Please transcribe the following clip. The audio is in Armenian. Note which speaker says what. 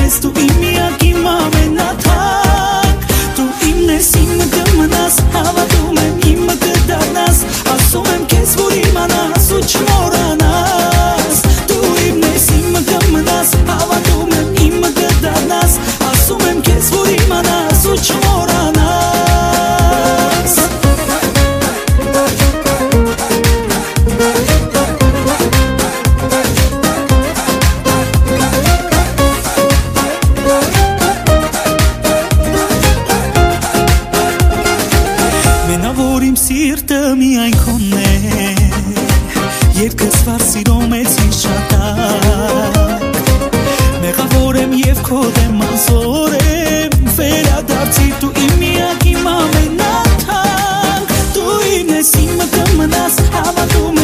Speaker 1: ես դու իմ միակիմ ամենաթանկ Դու իմն ես իմը կմնաս Հավատում եմ իմը կդառնաս Ասում եմ քեզ որ իմանաս ու չմոռանաս Դու իմն ես իմը կմնաս Հավատում եմ իմը կդառնաս Ասում եմ քեզ որ իմանաս ու չմոռանաս Սիրտը միայն քոնն է Երկս վար սիրում ես ինձ շատակ Մեղավոր եմ և քո դեմ անզոր եմ Վերադարձի դու իմ միակիմ ամենաթանկ Դու իմն ես իմը կմնաս Հավատում